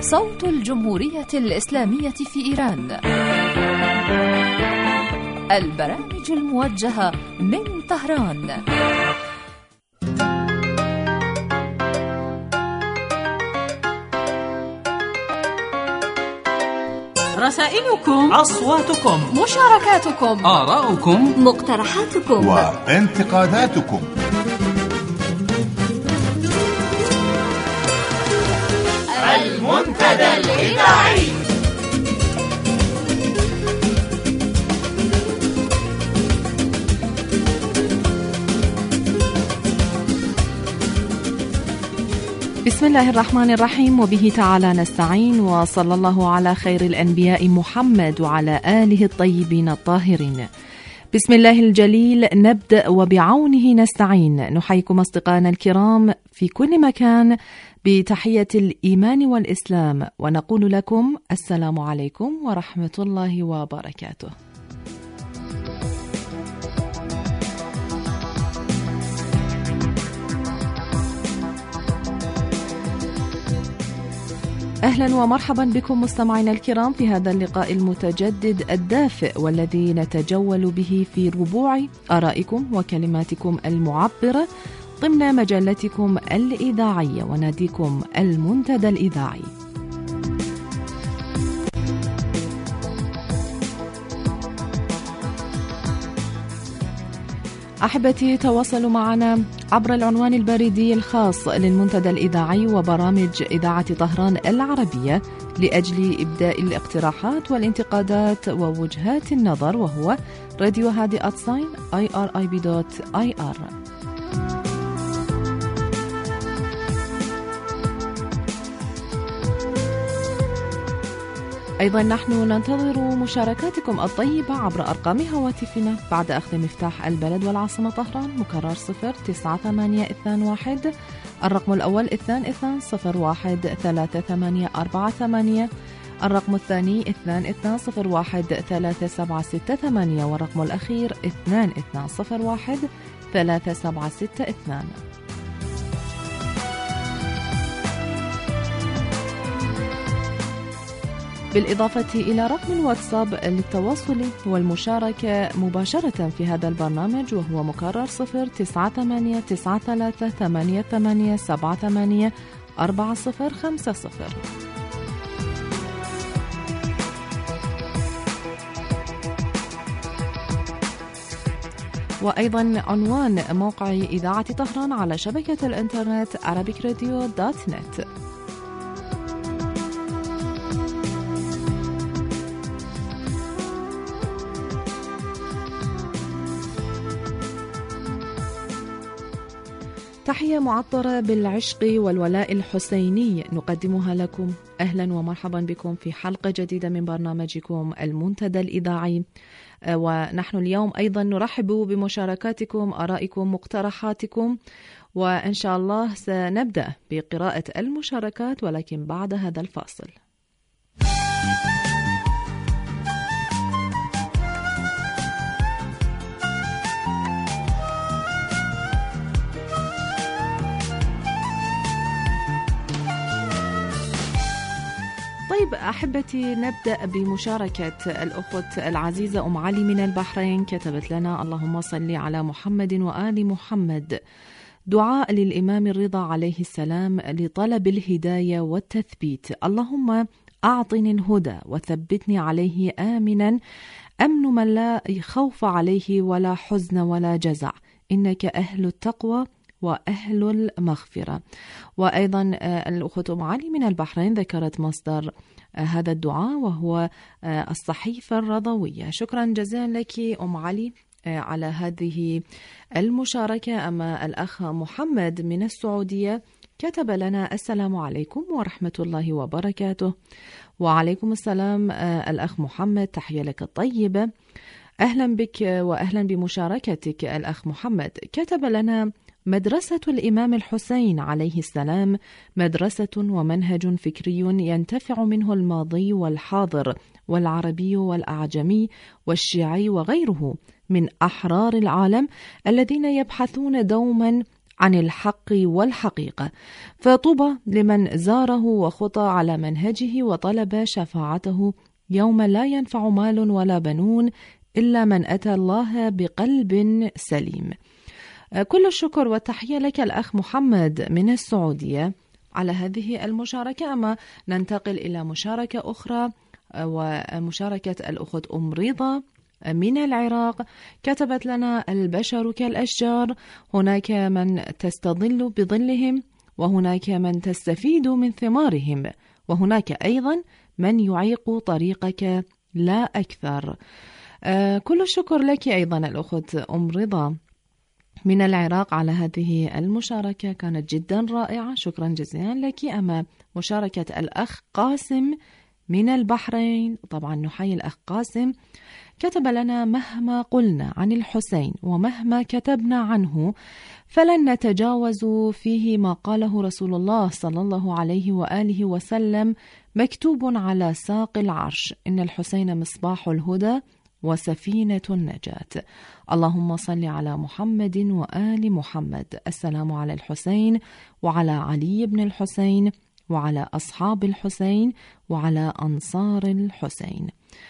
صوت الجمهورية الإسلامية في إيران. البرامج الموجهة من طهران. رسائلكم، أصواتكم، مشاركاتكم، آراؤكم، مقترحاتكم وانتقاداتكم. المنتدى الإذاعي. بسم الله الرحمن الرحيم، وبه تعالى نستعين، وصلى الله على خير الأنبياء محمد وعلى آله الطيبين الطاهرين. بسم الله الجليل نبدأ وبعونه نستعين. نحييكم أصدقائنا الكرام في كل مكان بتحية الإيمان والإسلام، ونقول لكم السلام عليكم ورحمة الله وبركاته. أهلا ومرحبا بكم مستمعينا الكرام في هذا اللقاء المتجدد الدافئ، والذي نتجول به في ربوع آرائكم وكلماتكم المعبرة ضمن مجلتكم الإذاعية وناديكم المنتدى الإذاعي. أحبتي، تواصلوا معنا عبر العنوان البريدي الخاص للمنتدى الإذاعي وبرامج إذاعة طهران العربية لأجل إبداء الاقتراحات والانتقادات ووجهات النظر، وهو راديو هادي @irib.ir. أيضا نحن ننتظر مشاركاتكم الطيبة عبر أرقام هواتفنا بعد أخذ مفتاح البلد والعاصمة طهران، مكرر 09821، الرقم الأول 22013848، الرقم الثاني 22013768، والرقم الأخير 22013762. بالإضافة إلى رقم الواتساب للتواصل والمشاركة مباشرة في هذا البرنامج، وهو مكرر 0989388784050. وأيضا عنوان موقع إذاعة طهران على شبكة الإنترنت arabicradio.net. تحية معطرة بالعشق والولاء الحسيني نقدمها لكم. أهلا ومرحبا بكم في حلقة جديدة من برنامجكم المنتدى الإذاعي، ونحن اليوم أيضا نرحب بمشاركاتكم، آرائكم، مقترحاتكم، وإن شاء الله سنبدأ بقراءة المشاركات، ولكن بعد هذا الفاصل. طيب أحبتي، نبدأ بمشاركة الأخت العزيزة أم علي من البحرين. كتبت لنا: اللهم صل على محمد وآل محمد. دعاء للإمام الرضا عليه السلام لطلب الهداية والتثبيت. اللهم أعطني الهدى وثبتني عليه آمنا، أمن من لا خوف عليه ولا حزن ولا جزع، إنك أهل التقوى وأهل المغفرة. وأيضا الأخت أم علي من البحرين ذكرت مصدر هذا الدعاء، وهو الصحيفة الرضوية. شكرا جزيلا لك أم علي على هذه المشاركة. أما الأخ محمد من السعودية كتب لنا: السلام عليكم ورحمة الله وبركاته. وعليكم السلام الأخ محمد، تحية لك الطيبة. أهلا بك وأهلا بمشاركتك الأخ محمد. كتب لنا: مدرسة الإمام الحسين عليه السلام مدرسة ومنهج فكري ينتفع منه الماضي والحاضر والعربي والأعجمي والشيعي وغيره من أحرار العالم الذين يبحثون دوما عن الحق والحقيقة، فطوبى لمن زاره وخطى على منهجه وطلب شفاعته يوم لا ينفع مال ولا بنون إلا من أتى الله بقلب سليم. كل الشكر والتحية لك الأخ محمد من السعودية على هذه المشاركة. أما ننتقل إلى مشاركة أخرى، ومشاركة الأخت أم رضا من العراق. كتبت لنا: البشر كالأشجار، هناك من تستظل بظلهم، وهناك من تستفيد من ثمارهم، وهناك أيضا من يعيق طريقك لا أكثر. كل الشكر لك أيضا الأخت أم رضا من العراق على هذه المشاركة، كانت جدا رائعة، شكرا جزيلا لك. أما مشاركة الأخ قاسم من البحرين، طبعا نحيي الأخ قاسم. كتب لنا: مهما قلنا عن الحسين ومهما كتبنا عنه فلن نتجاوز فيه ما قاله رسول الله صلى الله عليه وآله وسلم، مكتوب على ساق العرش: إن الحسين مصباح الهدى وسفينة النجاة. اللهم صل على محمد وآل محمد. السلام على الحسين وعلى علي بن الحسين وعلى أصحاب الحسين وعلى أنصار الحسين.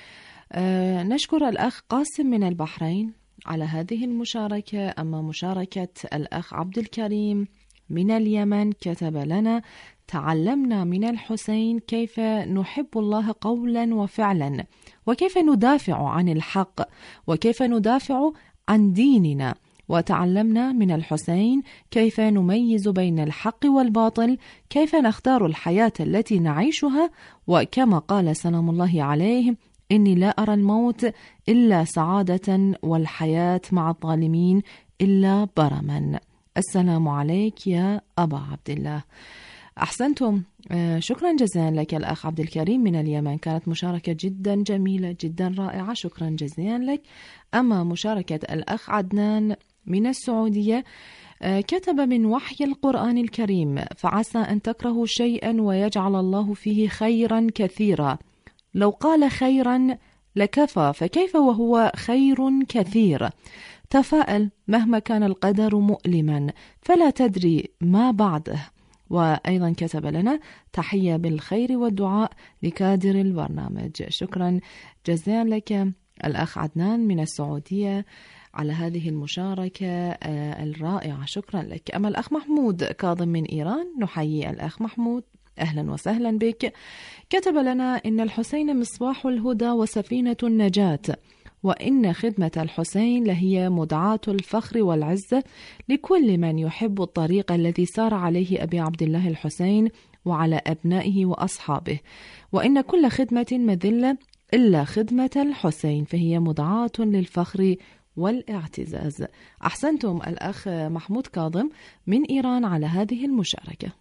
نشكر الأخ قاسم من البحرين على هذه المشاركة. أما مشاركة الأخ عبد الكريم من اليمن، كتب لنا: تعلمنا من الحسين كيف نحب الله قولا وفعلا، وكيف ندافع عن الحق، وكيف ندافع عن ديننا، وتعلمنا من الحسين كيف نميز بين الحق والباطل، كيف نختار الحياة التي نعيشها، وكما قال سلام الله عليه: إني لا أرى الموت إلا سعادة والحياة مع الظالمين إلا برما. السلام عليك يا أبا عبد الله. أحسنتم، شكرا جزيلا لك الأخ عبد الكريم من اليمن، كانت مشاركة جدا جميلة جدا رائعة، شكرا جزيلا لك. أما مشاركة الأخ عدنان من السعودية، كتب: من وحي القرآن الكريم، فعسى أن تكرهوا شيئا ويجعل الله فيه خيرا كثيرا، لو قال خيرا لكفى، فكيف وهو خير كثير؟ تفاءل، مهما كان القدر مؤلما فلا تدري ما بعده. وأيضا كتب لنا: تحية بالخير والدعاء لكادر البرنامج. شكرا جزيلا لك الأخ عدنان من السعودية على هذه المشاركة الرائعة، شكرا لك. أما الأخ محمود كاظم من إيران، نحيي الأخ محمود، أهلا وسهلا بك. كتب لنا: إن الحسين مصباح الهدى وسفينة النجاة، وإن خدمة الحسين لهي مدعاة الفخر والعزة لكل من يحب الطريق الذي سار عليه أبي عبد الله الحسين وعلى أبنائه وأصحابه، وإن كل خدمة مذلة إلا خدمة الحسين، فهي مدعاة للفخر والاعتزاز. أحسنتم الأخ محمود كاظم من إيران على هذه المشاركة.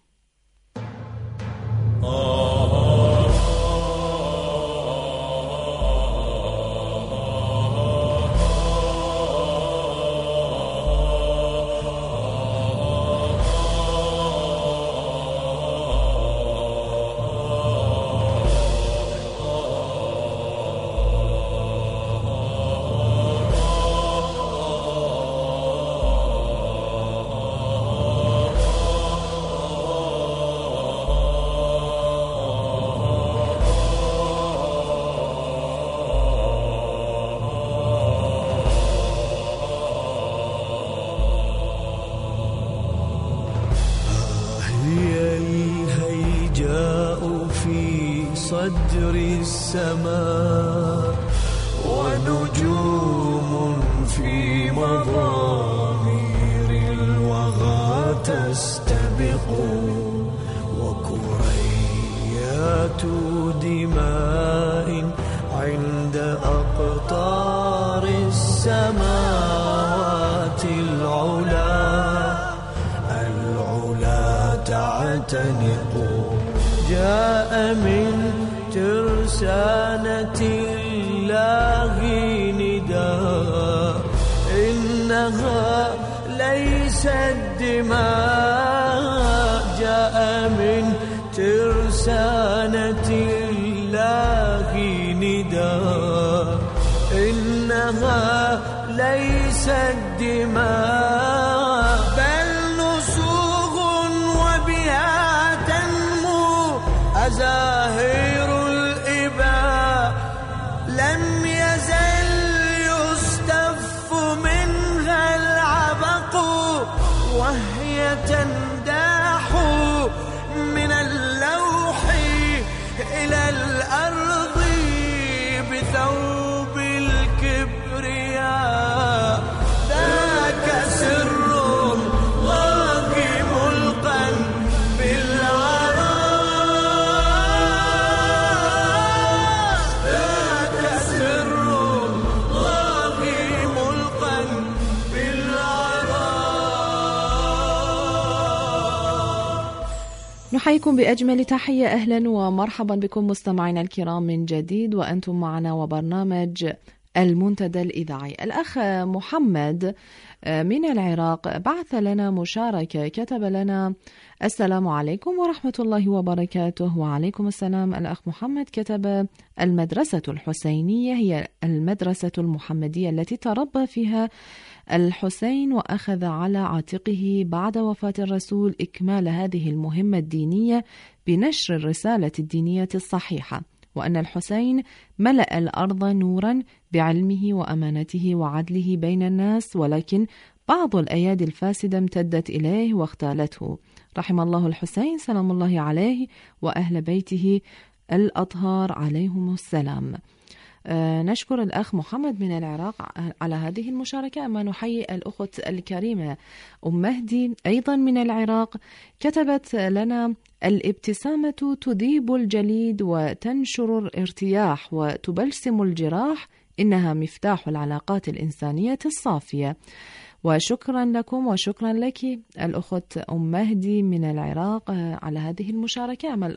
صدر السماء ونجوم في مضامير الوغى تستبق، وكريات دماء عند أقطار السماوات العلا تعتنق. جاء من ترسانة الله نداء، إنها ليست دماء. جاء من ترسانة الله نداء، إنها ليست دماء، بل نصوص يتنداح من اللوح إلى الأرض بثوب الكبرياء. ذاك سر الله ملقا بالعراء. ذاك سر الله ملقا بالعراء. نحييكم بأجمل تحية. أهلا ومرحبا بكم مستمعينا الكرام من جديد، وأنتم معنا وبرنامج المنتدى الإذاعي. الأخ محمد من العراق بعث لنا مشاركة، كتب لنا: السلام عليكم ورحمة الله وبركاته. وعليكم السلام. الأخ محمد كتب: المدرسة الحسينية هي المدرسة المحمدية التي تربى فيها الحسين، وأخذ على عاتقه بعد وفاة الرسول إكمال هذه المهمة الدينية بنشر الرسالة الدينية الصحيحة، وأن الحسين ملأ الأرض نورا بعلمه وأمانته وعدله بين الناس، ولكن بعض الأيادي الفاسدة امتدت إليه واختالته. رحم الله الحسين سلام الله عليه وأهل بيته الأطهار عليهم السلام. نشكر الأخ محمد من العراق على هذه المشاركة. أما نحيي الأخت الكريمة أم مهدي أيضا من العراق، كتبت لنا: الابتسامة تذيب الجليد وتنشر الارتياح وتبلسم الجراح، إنها مفتاح العلاقات الإنسانية الصافية. وشكرا لكم وشكرا لك الأخت أم مهدي من العراق على هذه المشاركة. أما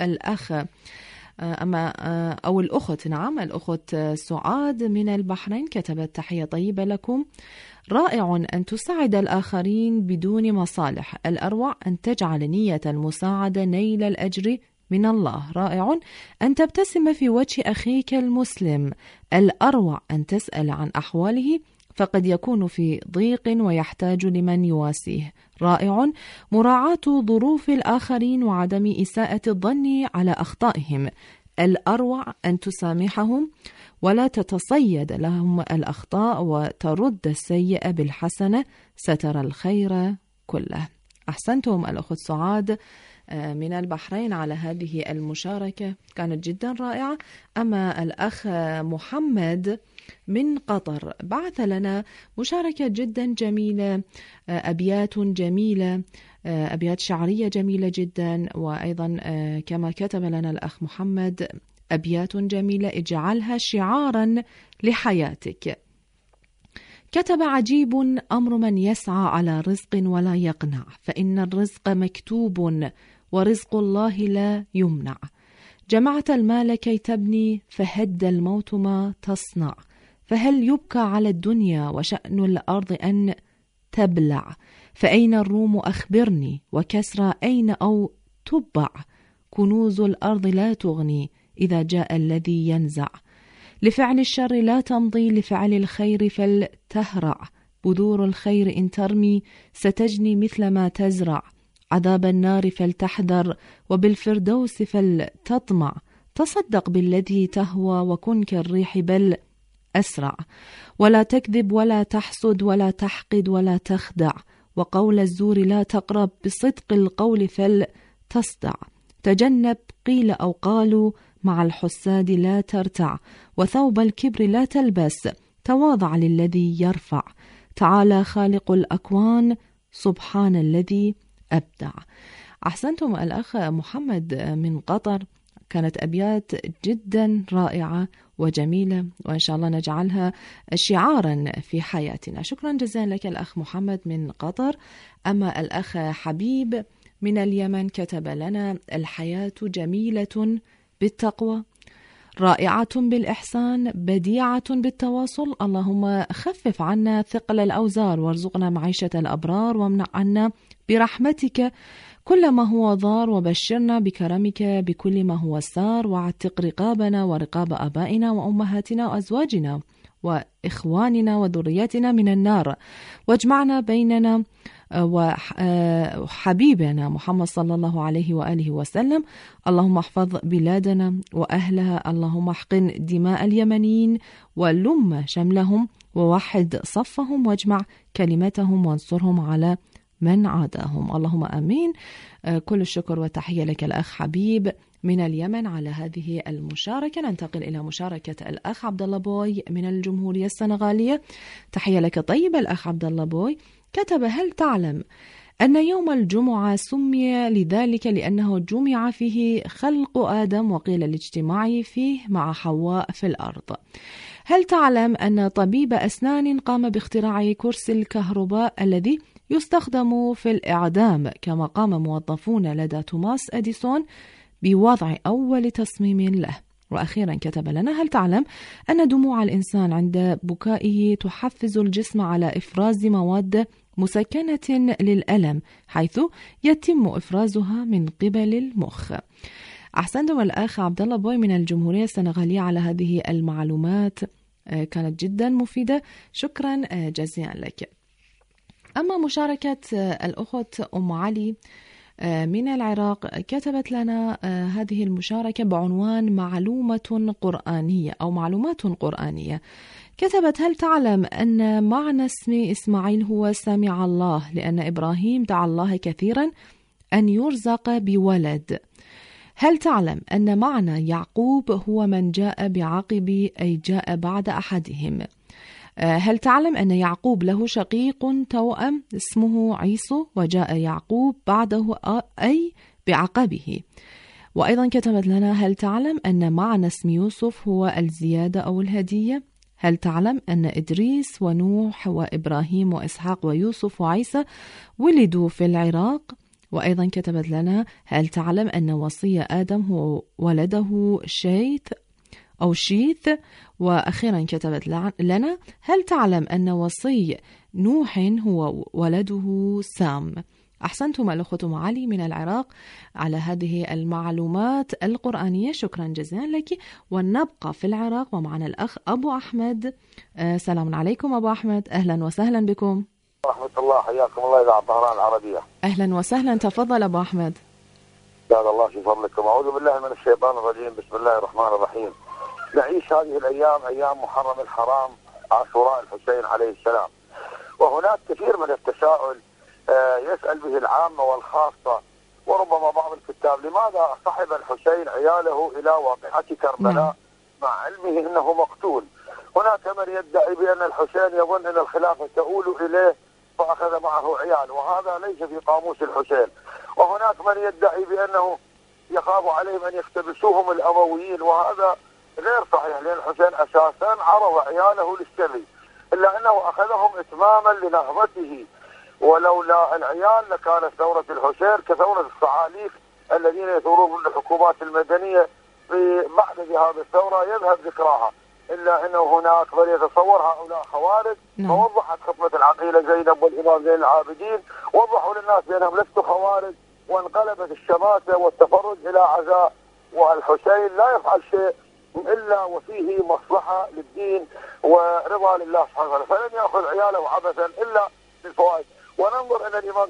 الأخت سعاد من البحرين كتبت: تحية طيبة لكم، رائع أن تساعد الآخرين بدون مصالح، الأروع أن تجعل نية المساعدة نيل الأجر من الله، رائع أن تبتسم في وجه أخيك المسلم، الأروع أن تسأل عن أحواله فقد يكون في ضيق ويحتاج لمن يواسيه، رائع مراعاة ظروف الآخرين وعدم إساءة الظن على أخطائهم، الأروع أن تسامحهم ولا تتصيد لهم الأخطاء وترد السيئة بالحسنة، سترى الخير كله. أحسنتم الأخت سعاد من البحرين على هذه المشاركة، كانت جدا رائعة. أما الأخ محمد من قطر بعث لنا مشاركة جدا جميلة، أبيات جميلة، أبيات شعرية جميلة جدا، وأيضا كما كتب لنا الأخ محمد أبيات جميلة اجعلها شعارا لحياتك. كتب: عجيب أمر من يسعى على رزق ولا يقنع، فإن الرزق مكتوب ورزق الله لا يمنع. جمعت المال كي تبني، فهد الموت ما تصنع، فهل يبكى على الدنيا وشأن الأرض أن تبلع؟ فأين الروم أخبرني، وكسرى أين أو تبع؟ كنوز الأرض لا تغني إذا جاء الذي ينزع. لفعل الشر لا تمضي، لفعل الخير فلتهرع. بذور الخير إن ترمي ستجني مثل ما تزرع. عذاب النار فلتحذر، وبالفردوس فلتطمع. تصدق بالذي تهوى، وكن كالريح بل أسرع. ولا تكذب ولا تحسد ولا تحقد ولا تخدع. وقول الزور لا تقرب، بصدق القول فلتصدع. تجنب قيل أو قالوا، مع الحساد لا ترتع. وثوب الكبر لا تلبس، تواضع للذي يرفع. تعالى خالق الأكوان، سبحان الذي أبدع. أحسنتم الأخ محمد من قطر، كانت أبيات جدا رائعة وجميلة، وإن شاء الله نجعلها شعارا في حياتنا. شكرا جزيلا لك الأخ محمد من قطر. أما الأخ حبيب من اليمن كتب لنا: الحياة جميلة بالتقوى، رائعة بالإحسان، بديعة بالتواصل. اللهم خفف عنا ثقل الأوزار، وارزقنا معيشة الأبرار، وامنع عنا برحمتك كل ما هو ضار، وبشرنا بكرمك بكل ما هو سار، واعتق رقابنا ورقاب آبائنا وأمهاتنا وأزواجنا وإخواننا وذرياتنا من النار، واجمعنا بيننا وحبيبنا محمد صلى الله عليه وآله وسلم. اللهم احفظ بلادنا وأهلها، اللهم احقن دماء اليمنيين ولم شملهم، ووحد صفهم، واجمع كلمتهم، وانصرهم على من عاداهم. اللهم آمين. كل الشكر والتحية لك الأخ حبيب من اليمن على هذه المشاركة. ننتقل إلى مشاركة الأخ عبد الله بوي من الجمهورية السنغالية. تحية لك طيب الأخ عبد الله بوي. كتب: هل تعلم أن يوم الجمعة سمي لذلك لأنه جمع فيه خلق آدم وقيل الاجتماع فيه مع حواء في الأرض؟ هل تعلم أن طبيب أسنان قام باختراع كرسي الكهرباء الذي يستخدم في الإعدام كما قام موظفون لدى توماس أديسون بوضع أول تصميم له؟ وأخيرا كتب لنا: هل تعلم أن دموع الإنسان عند بكائه تحفز الجسم على إفراز مواد مسكنة للألم حيث يتم إفرازها من قبل المخ؟ أحسنتم الأخ عبد الله بوي من الجمهورية السنغالية على هذه المعلومات، كانت جدا مفيدة، شكرا جزيلا لك. أما مشاركة الأخت أم علي من العراق، كتبت لنا هذه المشاركة بعنوان معلومة قرآنية أو معلومات قرآنية. كتبت: هل تعلم أن معنى اسم إسماعيل هو سمع الله، لأن إبراهيم دعا الله كثيرا أن يرزق بولد؟ هل تعلم أن معنى يعقوب هو من جاء بعقب أي جاء بعد أحدهم؟ هل تعلم أن يعقوب له شقيق توأم اسمه عيسو وجاء يعقوب بعده أي بعقبه؟ وأيضا كتبت لنا: هل تعلم أن معنى اسم يوسف هو الزيادة أو الهدية؟ هل تعلم أن إدريس ونوح وإبراهيم وإسحاق ويوسف وعيسى ولدوا في العراق؟ وأيضا كتبت لنا: هل تعلم أن وصي آدم هو ولده شيث أو شيث؟ وأخيرا كتبت لنا: هل تعلم أن وصي نوح هو ولده سام؟ أحسنتم الأخت معالي من العراق على هذه المعلومات القرآنية، شكرا جزيلا لك. ونبقى في العراق ومعنا الأخ أبو أحمد. سلام عليكم أبو أحمد، أهلا وسهلا بكم. ورحمة الله، حياكم الله إذاعة طهران العربية. أهلا وسهلا، تفضل أبو أحمد. جزاك الله في فضلكم. أعوذ بالله من الشيطان الرجيم، بسم الله الرحمن الرحيم. نعيش هذه الأيام أيام محرم الحرام عاشوراء الحسين عليه السلام، وهناك كثير من التساؤل يسأل به العامة والخاصة وربما بعض الكتاب: لماذا صحب الحسين عياله إلى واقعة كربلاء مع علمه أنه مقتول؟ هناك من يدعي بأن الحسين يظن أن الخلافة تؤول إليه فأخذ معه عيال، وهذا ليس في قاموس الحسين. وهناك من يدعي بأنه يخاف عليهم أن يختبسوهم الأمويين، وهذا غير صحيح، لأن الحسين أساسا عرض عياله للسبي، إلا أنه أخذهم إتماما لنهضته، ولولا العيال لكانت ثورة الحسين كثورة الصعاليك الذين يثورون الحكومات المدنية بعد ذهاب الثورة يذهب ذكراها. إلا أنه هناك من يتصور هؤلاء خوارج، فوضحت خطبة العقيلة زينب والإمام زين العابدين، وضحوا للناس بأنهم لستوا خوارج، وانقلبت الشماتة والتفرج إلى عزاء، والحسين لا يفعل شيء إلا وفيه مصلحة للدين ورضا لله سبحانه وتعالى، فلن يأخذ عياله عبثا إلا للفوائد. وننظر إلى الإمام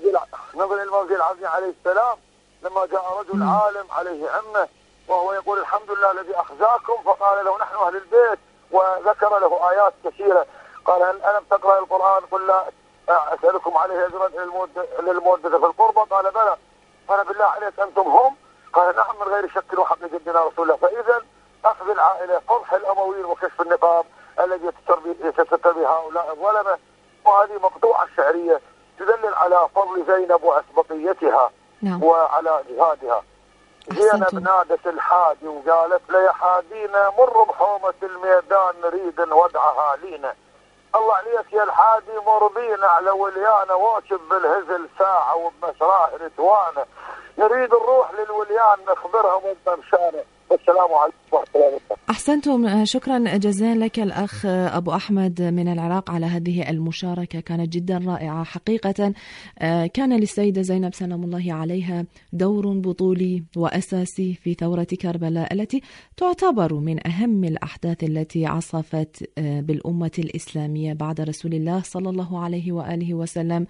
زين العابدين عليه السلام لما جاء رجل عالم عليه عمه وهو يقول: الحمد لله الذي أخزاكم، فقال له: نحن أهل البيت، وذكر له آيات كثيرة. قال: هل ألم تقرأ القرآن؟ قل لا أسألكم عليه أجرا للمودة في القربى. قال: بلى. قال: بالله عليك أنتم هم؟ قال: نعم، من غير شك وحق جدنا رسول الله. فإذا أخذ العائلة، فضح الأمويين وكشف النقاب الذي يتستر به هؤلاء الظلمة، وهذه مقطوعة الشعرية تدلل على فضل زينب وأسبقيتها وعلى جهادها. زينب نادت الحادي وقالت: لي حادينا مر بحومة الميدان نريد نودعها لينا. الله عليك يا الحادي، مر بينا على وليانا واشب بالهزل ساعة وبمسراه رتوانا، نريد نروح للوليان نخبرهم بمشانه. والسلام عليكم ورحمة الله وبركاته. أحسنتم، شكرا جزيلا لك الأخ أبو أحمد من العراق على هذه المشاركة، كانت جدا رائعة حقيقة. كان للسيدة زينب سلام الله عليها دور بطولي وأساسي في ثورة كربلاء التي تعتبر من أهم الأحداث التي عصفت بالأمة الإسلامية بعد رسول الله صلى الله عليه وآله وسلم.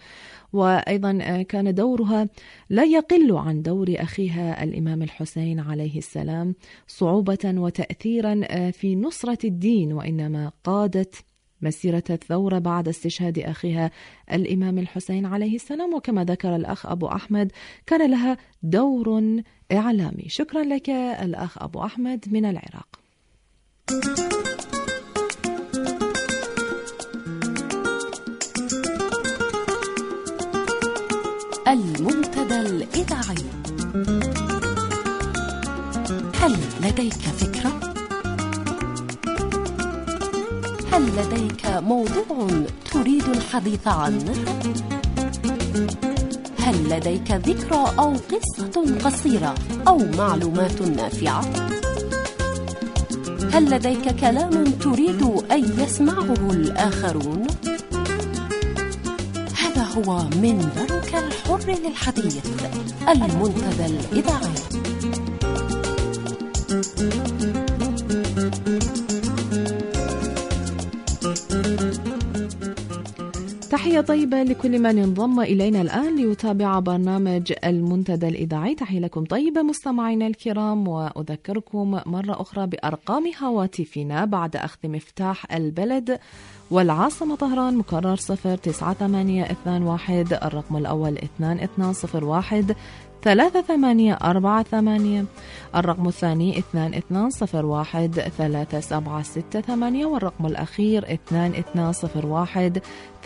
وأيضا كان دورها لا يقل عن دور أخيها الإمام الحسين عليه السلام صعوبة وتأثيرا في نصرة الدين، وإنما قادت مسيرة الثورة بعد استشهاد أخيها الإمام الحسين عليه السلام. وكما ذكر الأخ أبو أحمد كان لها دور إعلامي. شكرا لك الأخ أبو أحمد من العراق. المنتدى الإذاعي. هل لديك فكرة؟ هل لديك موضوع تريد الحديث عنه؟ هل لديك ذكرى أو قصة قصيرة أو معلومات نافعة؟ هل لديك كلام تريد أن يسمعه الآخرون؟ هذا هو منبرك الحر للحديث، المنتدى الإذاعي. تحية طيبة لكل من انضم إلينا الآن ليتابع برنامج المنتدى الإذاعي. تحية لكم طيبة مستمعينا الكرام، وأذكركم مرة أخرى بأرقام هواتفنا بعد أخذ مفتاح البلد والعاصمة طهران. مكرر 09821، الرقم الأول 2201 3848، الرقم الثاني 2201 3768، والرقم الأخير 2201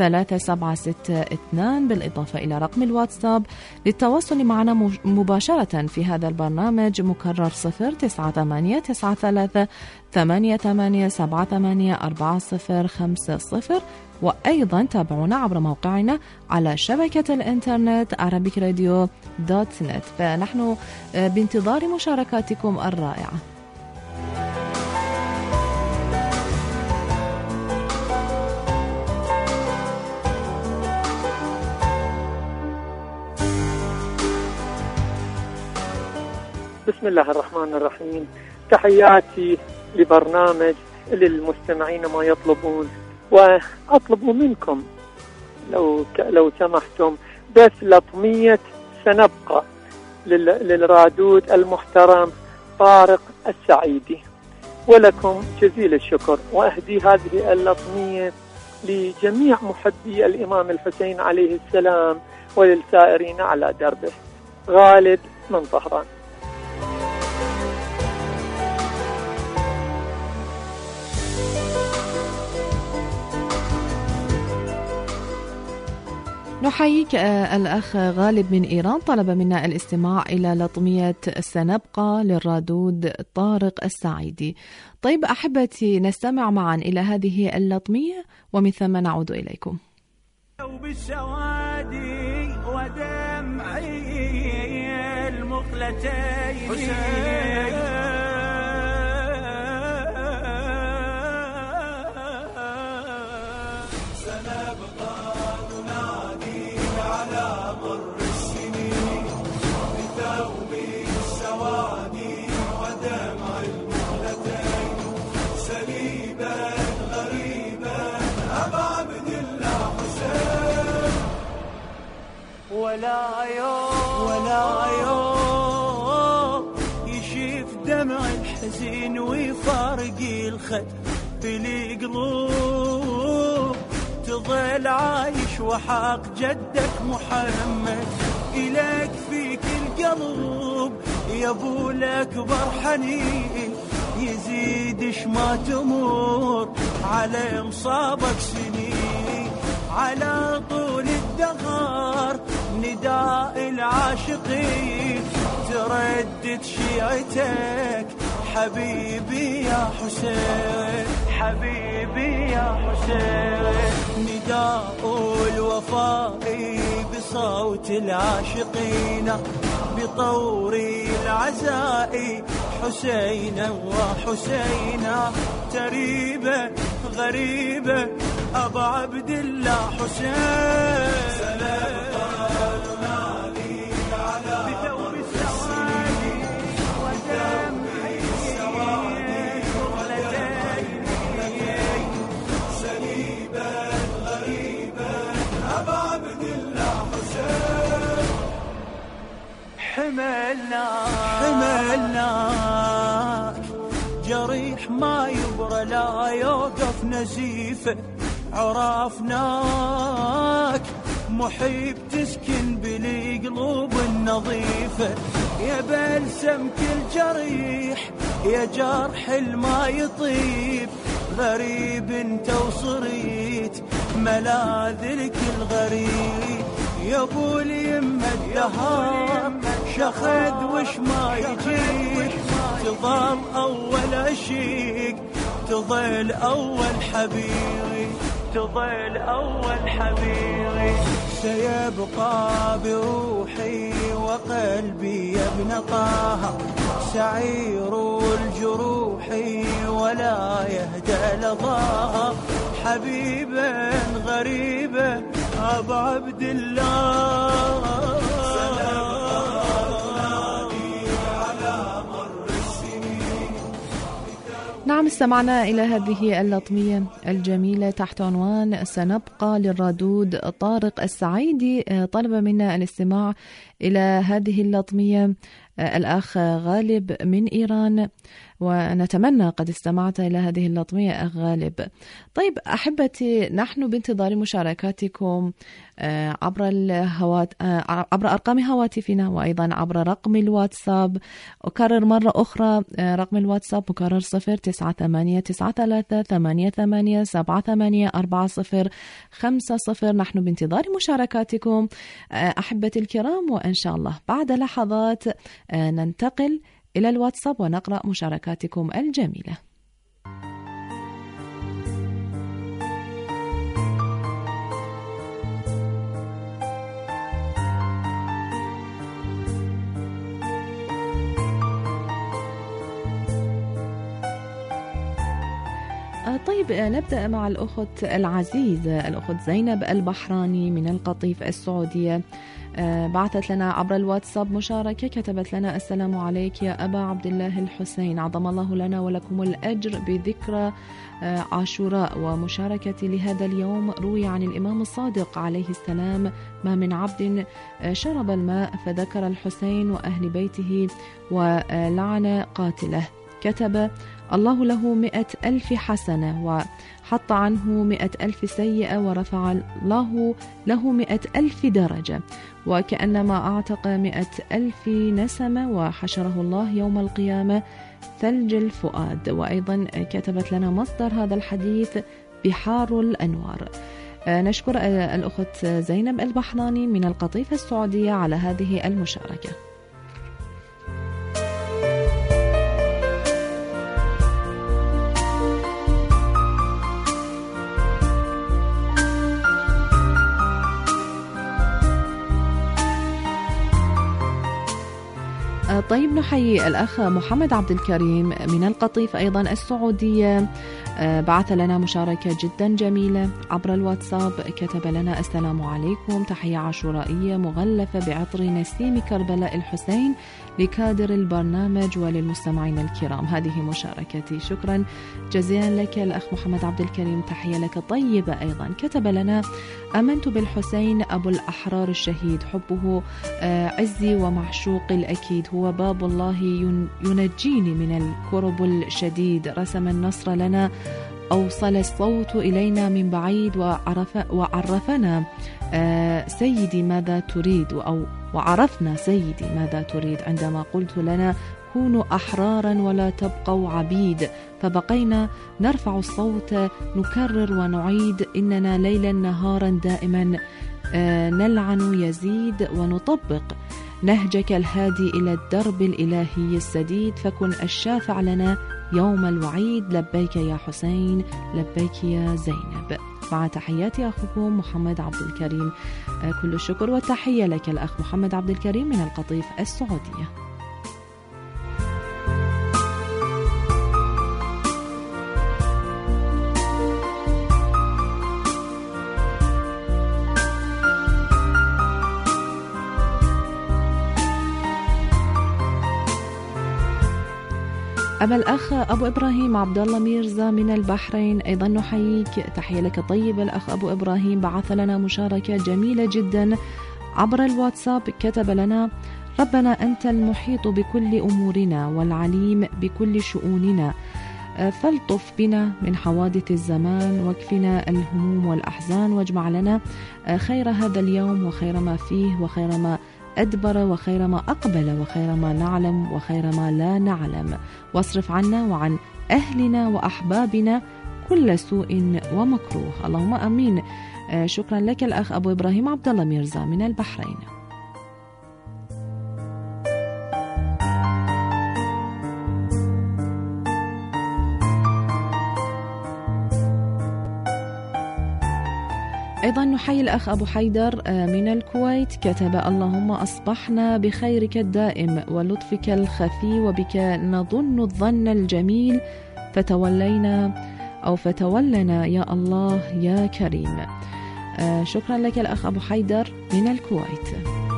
3762، بالإضافة إلى رقم الواتساب للتواصل معنا مباشرة في هذا البرنامج، مكرر 09893 88784050. وأيضا تابعونا عبر موقعنا على شبكة الإنترنت arabicradio.net. فنحن بانتظار مشاركاتكم الرائعة. بسم الله الرحمن الرحيم. تحياتي لبرنامج للمستمعين ما يطلبون، وأطلب منكم لو سمحتم بث لطمية سنبقى للرادود المحترم طارق السعيدي، ولكم جزيل الشكر. وأهدي هذه اللطمية لجميع محبي الإمام الحسين عليه السلام وللسائرين على دربه. غالب من طهران. نحييك الأخ غالب من إيران، طلب منا الاستماع إلى لطمية سنبقى للرادود طارق السعيدي. طيب أحبتي، نستمع معا إلى هذه اللطمية ومن ثم نعود إليكم. وبالسوادي ودمعي المقلتين ولا يوم يشيف دمع الحزين ويفارق الخد في القلوب، تظل عايش وحاق جدك محمد إليك فيك القلب يا ابو الأكبر حنين يزيدش ما تمر على مصابك سنين، على طول الدهر نداء العاشقين تردد شيعتك حبيبي يا حسين، حبيبي يا حسين. نداء الوفاء بصوت العاشقين بطور العزاء حسينا وحسينا، تريبة غريبة أبا عبد الله حسين. سلام طالنا ليك على بثوب السوادي ودمعي السوادي ولدين سليبا غريبا أبا عبد الله حسين. حملناك جريح ما يبرى لا يوقف نزيفه، عرفناك محب تسكن بالقلوب النظيفة، يا بلسم كل جريح، يا جرح الما يطيب، غريب انت وصريت ملاذ الكل غريب، يا ابو اليمة الدهار شخد وش ما يجيك، تظل اول عشيق، تظل اول حبيبي، تظل اول حبيبي، سيبقى بروحي وقلبي يا ابن طه، سعير الجروح ولا يهدى لظاها، حبيبا غريبا أبو عبد الله. نعم، استمعنا إلى هذه اللطمية الجميلة تحت عنوان سنبقى للردود. طارق السعيدي طلب منا الاستماع إلى هذه اللطمية، الأخ غالب من إيران، ونتمنى قد استمعت إلى هذه اللطمية أخ غالب. طيب أحبتي، نحن بانتظار مشاركاتكم عبر أرقام هواتفنا، وأيضا عبر رقم الواتساب. أكرر مرة أخرى رقم الواتساب مكرر 0939388784050. نحن بانتظار مشاركاتكم أحبتي الكرام، وإن شاء الله بعد لحظات ننتقل إلى الواتساب ونقرأ مشاركاتكم الجميلة. طيب نبدأ مع الأخت العزيزة الأخت زينب البحراني من القطيف السعودية. بعثت لنا عبر الواتساب مشاركة، كتبت لنا: السلام عليك يا أبا عبد الله الحسين، عظم الله لنا ولكم الأجر بذكرى عاشوراء ومشاركتي لهذا اليوم. روي عن الإمام الصادق عليه السلام: ما من عبد شرب الماء فذكر الحسين وأهل بيته ولعن قاتله، كتب الله له 100,000 حسنة وحط عنه 100,000 سيئة، ورفع الله له 100,000 درجة، وكأنما أعتق 100,000 نسمة، وحشره الله يوم القيامة ثلج الفؤاد. وأيضا كتبت لنا مصدر هذا الحديث بحار الأنوار. نشكر الأخت زينب البحراني من القطيف السعودية على هذه المشاركة. طيب نحيي الأخ محمد عبد الكريم من القطيف أيضا السعودية، بعث لنا مشاركة جدا جميلة عبر الواتساب. كتب لنا: السلام عليكم، تحية عاشورائية مغلفة بعطر نسيم كربلاء الحسين لكادر البرنامج وللمستمعين الكرام. هذه مشاركتي، شكرا جزيلا لك الأخ محمد عبد الكريم، تحية لك طيبة. أيضا كتب لنا: آمنت بالحسين أبو الأحرار الشهيد، حبه عزي ومعشوقي الأكيد، هو باب الله ينجيني من الكرب الشديد، رسم النصر لنا، أوصل الصوت إلينا من بعيد، وعرفنا سيدي ماذا تريد، وعرفنا سيدي ماذا تريد عندما قلت لنا كونوا أحرارا ولا تبقوا عبيد، فبقينا نرفع الصوت نكرر ونعيد، إننا ليلا نهارا دائما نلعن يزيد، ونطبق نهجك الهادي إلى الدرب الإلهي السديد، فكن الشافع لنا يوم الوعيد، لبيك يا حسين، لبيك يا زينب. مع تحياتي أخوكم محمد عبد الكريم. كل الشكر والتحية لك الأخ محمد عبد الكريم من القطيف السعودية. أما الأخ أبو إبراهيم عبد الله ميرزا من البحرين، أيضا نحييك، تحية لك طيب الأخ أبو إبراهيم، بعث لنا مشاركة جميلة جدا عبر الواتساب. كتب لنا: ربنا أنت المحيط بكل أمورنا والعليم بكل شؤوننا، فالطف بنا من حوادث الزمان، واكفنا الهموم والأحزان، واجمع لنا خير هذا اليوم وخير ما فيه وخير ما أدبر وخير ما أقبل وخير ما نعلم وخير ما لا نعلم، واصرف عنا وعن أهلنا وأحبابنا كل سوء ومكروه. اللهم آمين. شكرا لك الأخ أبو إبراهيم عبد الله ميرزا من البحرين. أيضا نحيي الأخ أبو حيدر من الكويت، كتب: اللهم أصبحنا بخيرك الدائم ولطفك الخفي وبك نظن الظن الجميل فتولنا يا الله يا كريم. شكرا لك الأخ أبو حيدر من الكويت.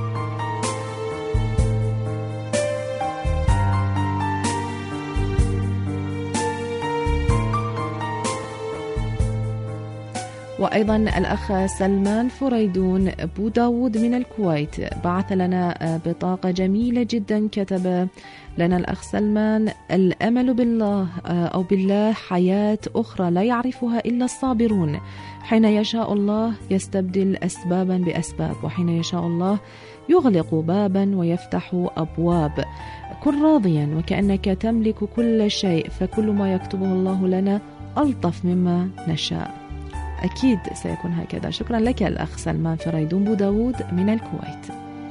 وأيضا الأخ سلمان فريدون أبو داود من الكويت بعث لنا بطاقة جميلة جدا. كتب لنا الأخ سلمان: الأمل بالله أو بالله حياة أخرى لا يعرفها إلا الصابرون، حين يشاء الله يستبدل أسبابا بأسباب، وحين يشاء الله يغلق بابا ويفتح أبواب. كن راضيا وكأنك تملك كل شيء، فكل ما يكتبه الله لنا ألطف مما نشاء. أكيد سيكون هكذا. شكرا لك الأخ سلمان فريدون بو داود من الكويت.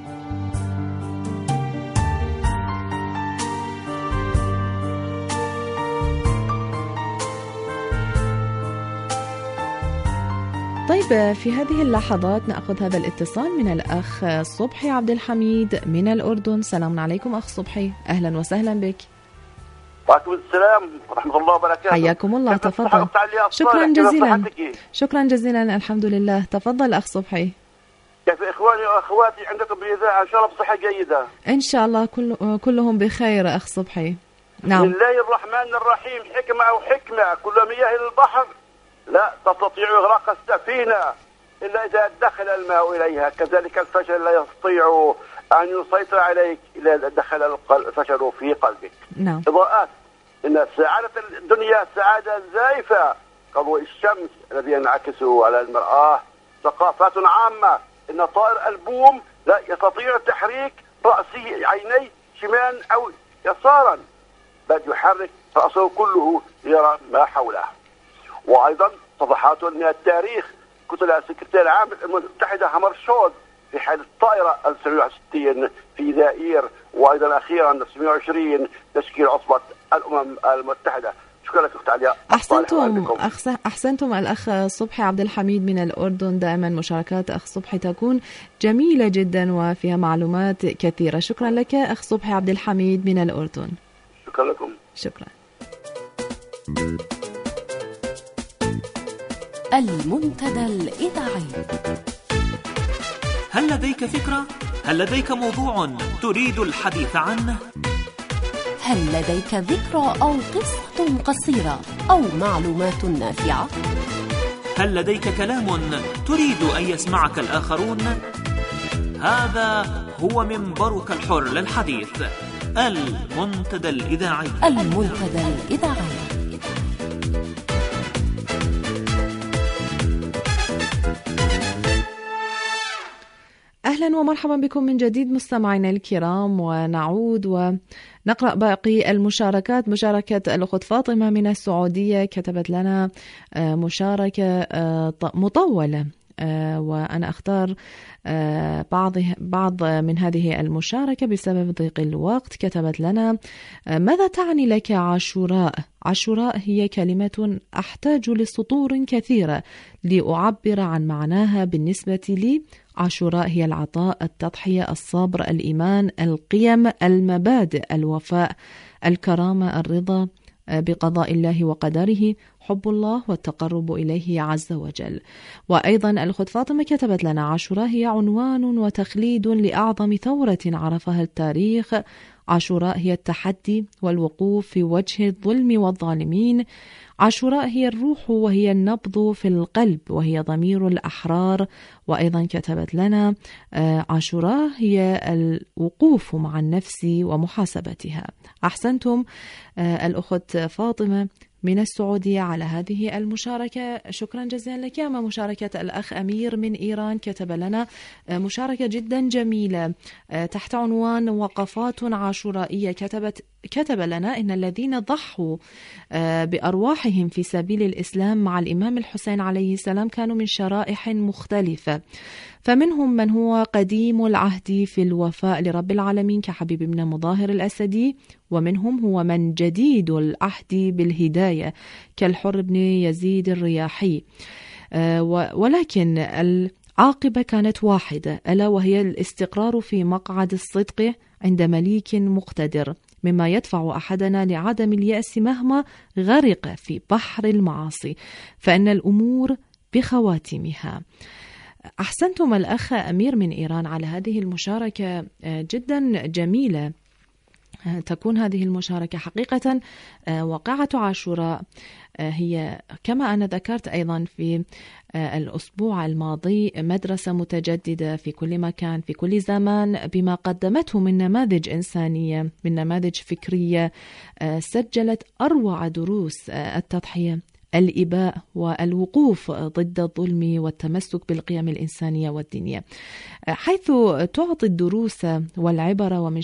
طيب، في هذه اللحظات نأخذ هذا الاتصال من الأخ صبحي عبد الحميد من الأردن. سلام عليكم أخ صبحي، أهلا وسهلا بك. وعليكم السلام ورحمة الله وبركاته. حياكم الله، تفضل. شكرا جزيلا. شكرا جزيلا. الحمد لله. تفضل أخ صبحي. كيف إخواني وأخواتي عندكم بالإذاعة؟ إن شاء الله بصحة جيدة. إن شاء الله كلهم بخير أخ صبحي. نعم. بسم الله الرحمن الرحيم. حكمة أو حكمة، كل مياه البحر لا تستطيع إغراق السفينة إلا إذا دخل الماء إليها، كذلك الفشل لا يستطيع أن يسيطر عليك إلا إذا دخل الفشل في قلبك. نعم. إضاءات إن سعادة الدنيا سعادة زائفة كضوء الشمس الذي ينعكس على المرآة. ثقافات عامة إن طائر البوم لا يستطيع تحريك رأسه عينيه شمالا أو يسارا، بل يحرك رأسه كله ليرى ما حوله. وأيضا صفحات من التاريخ قتل السكرتير العام للأمم المتحدة هامرشولد في حادث الطائرة 1960 في دائير، وأيضا أخيرا 1920 تشكيل عصبة الأمم المتحدة. شكرا لك أخت علياء. أحسنتم الأخ صبحي عبد الحميد من الأردن. دائما مشاركات أخ صبحي تكون جميلة جدا وفيها معلومات كثيرة. شكرا لك أخ صبحي عبد الحميد من الأردن. شكرا لكم. شكرا. المنتدى الإذاعي. هل لديك فكرة؟ هل لديك موضوع تريد الحديث عنه؟ هل لديك ذكرى أو قصة قصيرة أو معلومات نافعة؟ هل لديك كلام تريد أن يسمعك الآخرون؟ هذا هو منبرك الحر للحديث، المنتدى الإذاعي. المنتدى الإذاعي. أهلا ومرحبا بكم من جديد مستمعينا الكرام، ونعود ونقرأ باقي المشاركات. مشاركة الأخت فاطمة من السعودية كتبت لنا مشاركة مطولة، وأنا أختار بعض من هذه المشاركة بسبب ضيق الوقت. كتبت لنا: ماذا تعني لك عاشوراء؟ عاشوراء هي كلمة أحتاج لسطور كثيرة لأعبر عن معناها. بالنسبة لي عاشوراء هي العطاء، التضحية، الصبر، الإيمان، القيم، المبادئ، الوفاء، الكرامة، الرضا بقضاء الله وقدره، حب الله والتقرب إليه عز وجل. وأيضا الأخت فاطمة كتبت لنا: عاشوراء هي عنوان وتخليد لأعظم ثورة عرفها التاريخ. عاشوراء هي التحدي والوقوف في وجه الظلم والظالمين. عاشوراء هي الروح وهي النبض في القلب وهي ضمير الأحرار. وأيضا كتبت لنا: عاشوراء هي الوقوف مع النفس ومحاسبتها. أحسنتم الأخت فاطمة من السعودية على هذه المشاركة. شكرا جزيلا لك. أما مشاركة الأخ أمير من إيران كتب لنا مشاركة جدا جميلة تحت عنوان وقفات عاشورائية. كتب لنا إن الذين ضحوا بأرواحهم في سبيل الإسلام مع الإمام الحسين عليه السلام كانوا من شرائح مختلفة، فمنهم من هو قديم العهد في الوفاء لرب العالمين كحبيب بن مظاهر الأسدي، ومنهم هو من جديد العهد بالهداية كالحر بن يزيد الرياحي، ولكن العاقبة كانت واحدة، ألا وهي الاستقرار في مقعد الصدق عند مليك مقتدر، مما يدفع أحدنا لعدم اليأس مهما غرق في بحر المعاصي، فإن الأمور بخواتمها. أحسنتم الأخ أمير من إيران على هذه المشاركة جدا جميلة. تكون هذه المشاركة حقيقة واقعة عاشوراء هي كما أنا ذكرت أيضا في الأسبوع الماضي مدرسة متجددة في كل مكان في كل زمان بما قدمته من نماذج إنسانية، من نماذج فكرية سجلت أروع دروس التضحية، الإباء والوقوف ضد الظلم والتمسك بالقيم الإنسانية والدينية، حيث تعطي الدروس والعبر ومن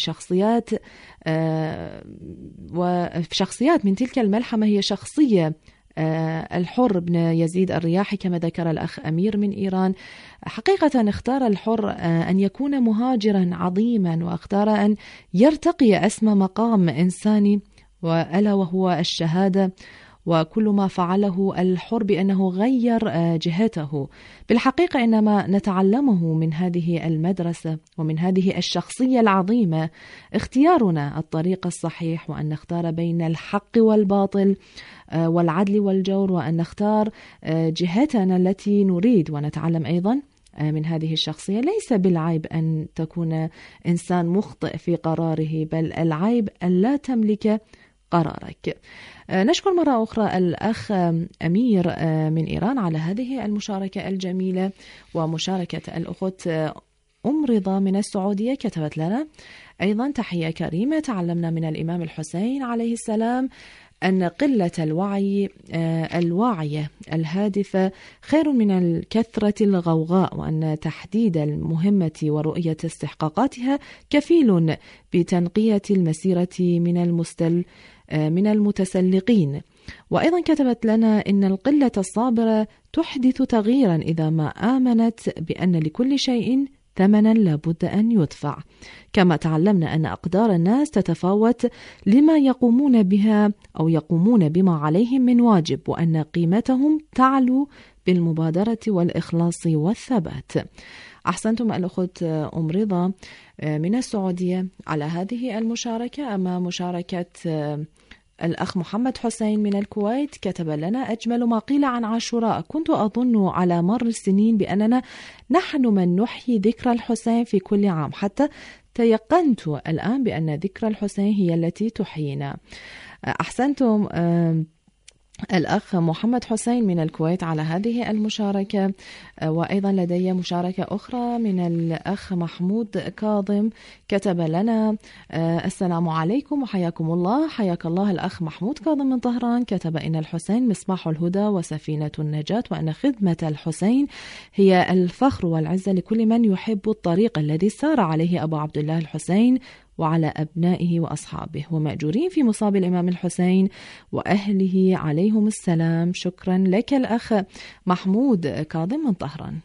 شخصيات من تلك الملحمة هي شخصية الحر بن يزيد الرياحي كما ذكر الأخ أمير من إيران. حقيقة اختار الحر أن يكون مهاجرا عظيما، واختار أن يرتقي أسمى مقام إنساني وألا وهو الشهادة، وكل ما فعله الحر بأنه غير جهته. بالحقيقة إنما نتعلمه من هذه المدرسة ومن هذه الشخصية العظيمة اختيارنا الطريق الصحيح، وأن نختار بين الحق والباطل والعدل والجور، وأن نختار جهتنا التي نريد. ونتعلم أيضا من هذه الشخصية ليس بالعيب أن تكون إنسان مخطئ في قراره، بل العيب أن لا تملك قرارك. نشكر مرة أخرى الأخ أمير من إيران على هذه المشاركة الجميلة. ومشاركة الأخت أم رضا من السعودية كتبت لنا أيضا تحية كريمة. تعلمنا من الإمام الحسين عليه السلام أن قلة الواعية الهادفة خير من الكثرة الغوغاء، وأن تحديد المهمة ورؤية استحقاقاتها كفيل بتنقية المسيرة من المتسلقين. وأيضا كتبت لنا إن القلة الصابرة تحدث تغييرا إذا ما آمنت بأن لكل شيء ثمنا لابد أن يدفع. كما تعلمنا أن أقدار الناس تتفاوت لما يقومون بها أو يقومون بما عليهم من واجب، وأن قيمتهم تعلو بالمبادرة والإخلاص والثبات. أحسنتم الأخت أم رضا من السعودية على هذه المشاركة. أما مشاركة الأخ محمد حسين من الكويت كتب لنا أجمل ما قيل عن عاشوراء. كنت أظن على مر السنين بأننا نحن من نحيي ذكرى الحسين في كل عام، حتى تيقنت الآن بأن ذكرى الحسين هي التي تحيينا. أحسنتم الأخ محمد حسين من الكويت على هذه المشاركة. وأيضا لدي مشاركة أخرى من الأخ محمود كاظم كتب لنا السلام عليكم وحياكم الله. حياك الله الأخ محمود كاظم من طهران. كتب إن الحسين مصباح الهدى وسفينة النجاة، وأن خدمة الحسين هي الفخر والعزة لكل من يحب الطريق الذي سار عليه أبو عبد الله الحسين وعلى أبنائه وأصحابه، ومأجورين في مصاب الإمام الحسين وأهله عليهم السلام. شكرا لك الأخ محمود كاظم من طهران.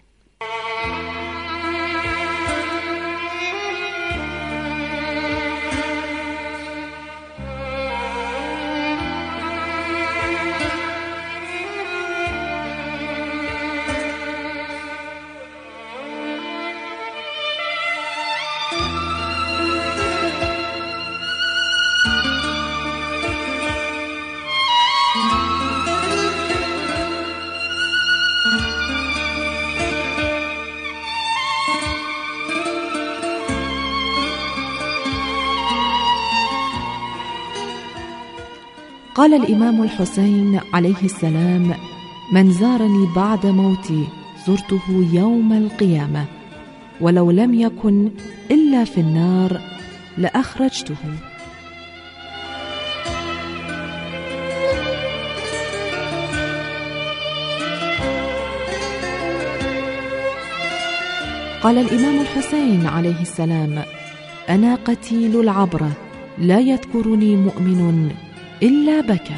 قال الإمام الحسين عليه السلام: من زارني بعد موتي زرته يوم القيامة، ولو لم يكن إلا في النار لأخرجته. قال الإمام الحسين عليه السلام: أنا قتيل العبرة، لا يذكرني مؤمن إلا بكى.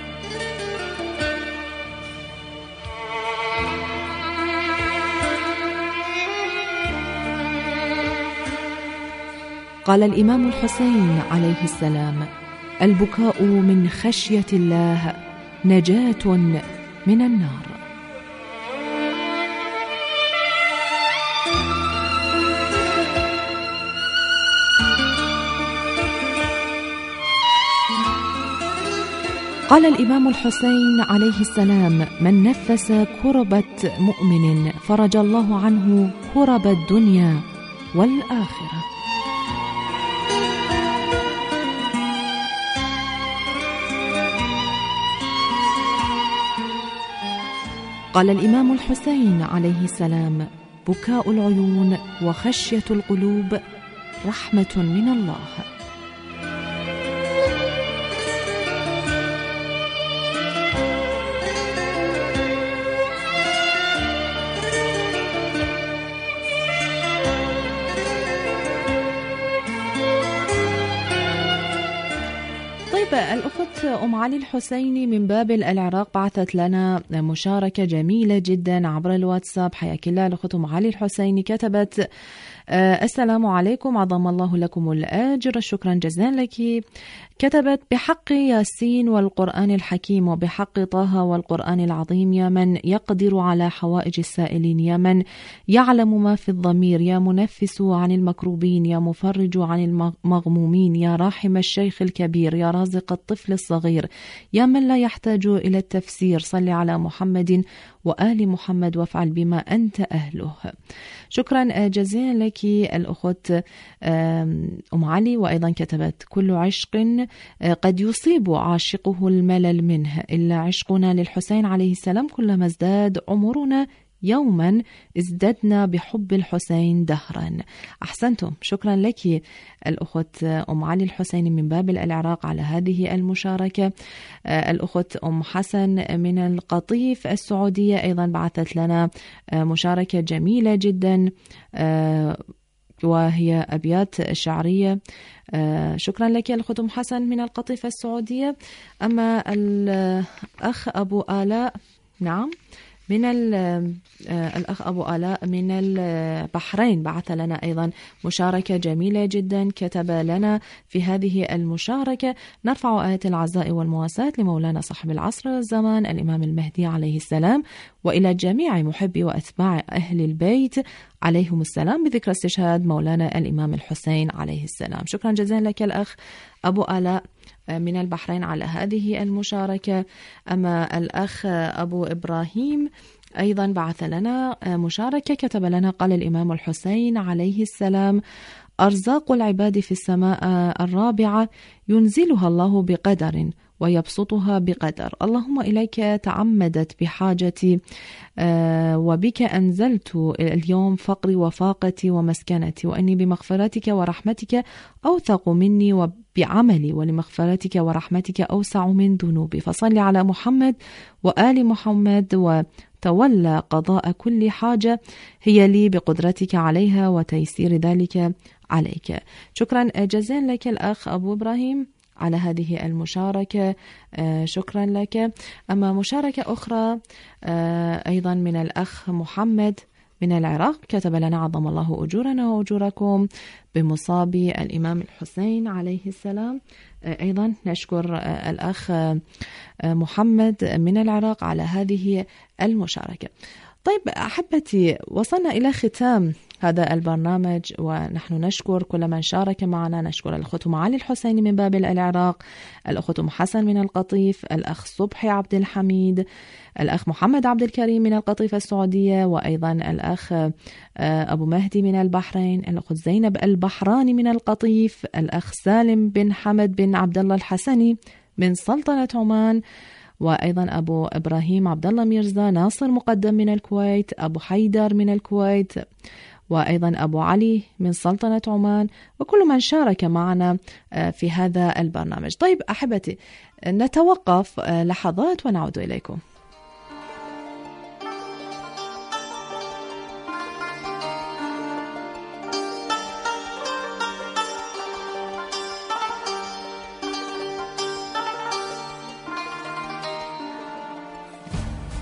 قال الإمام الحسين عليه السلام: البكاء من خشية الله نجاة من النار. قال الإمام الحسين عليه السلام: من نفس كربة مؤمن فرج الله عنه كرب الدنيا والآخرة. قال الإمام الحسين عليه السلام: بكاء العيون وخشية القلوب رحمة من الله. الأخت أم علي الحسيني من بابل العراق بعثت لنا مشاركة جميلة جدا عبر الواتساب. حياك الله الأخت أم علي الحسيني. كتبت: السلام عليكم، عظم الله لكم الأجر، شكرا جزيلا لك. كتبت: بحق ياسين والقرآن الحكيم وبحق طه والقرآن العظيم، يا من يقدر على حوائج السائلين، يا من يعلم ما في الضمير، يا منفس عن المكروبين، يا مفرج عن المغمومين، يا راحم الشيخ الكبير، يا رازق الطفل الصغير، يا من لا يحتاج إلى التفسير، صل على محمد وآل محمد وافعل بما أنت أهله. شكرا جزيلا لك الأخت أم علي. وأيضا كتبت: كل عشق قد يصيب عاشقه الملل منه، إلا عشقنا للحسين عليه السلام كلما ازداد عمرنا يوما ازددنا بحب الحسين دهرا. أحسنتم، شكرا لك الأخت أم علي الحسيني من بابل العراق على هذه المشاركة. الأخت أم حسن من القطيف السعودية أيضا بعثت لنا مشاركة جميلة جدا، وهي أبيات شعرية. شكرا لك الأخت أم حسن من القطيف السعودية. أما الأخ أبو آلاء، نعم، من الأخ أبو آلاء من البحرين بعث لنا أيضا مشاركة جميلة جدا. كتب لنا في هذه المشاركة: نرفع آية العزاء والمواساة لمولانا صاحب العصر والزمان الإمام المهدي عليه السلام، وإلى جميع محبي وأتباع أهل البيت عليهم السلام، بذكر استشهاد مولانا الإمام الحسين عليه السلام. شكرا جزيلا لك الأخ أبو آلاء من البحرين على هذه المشاركة. أما الأخ أبو إبراهيم أيضا بعث لنا مشاركة. كتب لنا: قال الإمام الحسين عليه السلام: أرزاق العباد في السماء الرابعة ينزلها الله بقدر ويبسطها بقدر، اللهم إليك تعمدت بحاجتي وبك أنزلت اليوم فقري وفاقتي ومسكنتي، وأني بمغفرتك ورحمتك أوثق مني وبعملي، ولمغفرتك ورحمتك أوسع من ذنوبي، فصل على محمد وآل محمد وتولى قضاء كل حاجة هي لي بقدرتك عليها وتيسير ذلك عليك. شكرا جزيلا لك الأخ أبو إبراهيم على هذه المشاركة، شكرا لك. أما مشاركة أخرى أيضا من الأخ محمد من العراق، كتب لنا: عظم الله أجورنا وأجوركم بمصاب الإمام الحسين عليه السلام. أيضا نشكر الأخ محمد من العراق على هذه المشاركة. طيب أحبتي، وصلنا إلى ختام هذا البرنامج، ونحن نشكر كل من شارك معنا. نشكر الأخت أم علي الحسيني من بابل العراق، الأخت أم حسن من القطيف، الأخ صبحي عبد الحميد، الأخ محمد عبد الكريم من القطيف السعودية، وأيضا الأخ أبو مهدي من البحرين، الأخت زينب البحراني من القطيف، الأخ سالم بن حمد بن عبد الله الحسني من سلطنة عمان، وأيضا أبو إبراهيم عبد الله ميرزا ناصر مقدم من الكويت، أبو حيدر من الكويت، وأيضا أبو علي من سلطنة عمان، وكل من شارك معنا في هذا البرنامج. طيب أحبتي، نتوقف لحظات ونعود إليكم.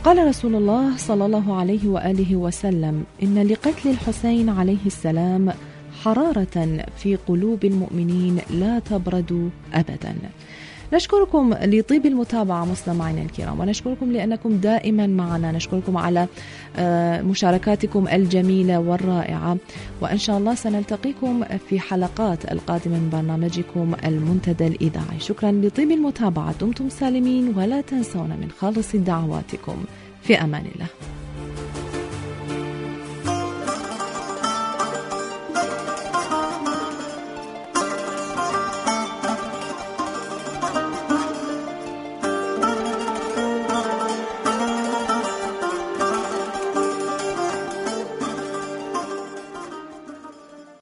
قال رسول الله صلى الله عليه وآله وسلم: إن لقتل الحسين عليه السلام حرارة في قلوب المؤمنين لا تبرد أبدا. نشكركم لطيب المتابعة مستمعينا الكرام، ونشكركم لأنكم دائما معنا، نشكركم على مشاركاتكم الجميلة والرائعة، وإن شاء الله سنلتقيكم في حلقات القادمة من برنامجكم المنتدى الإذاعي. شكرا لطيب المتابعة، دمتم سالمين، ولا تنسونا من خالص دعواتكم. في أمان الله.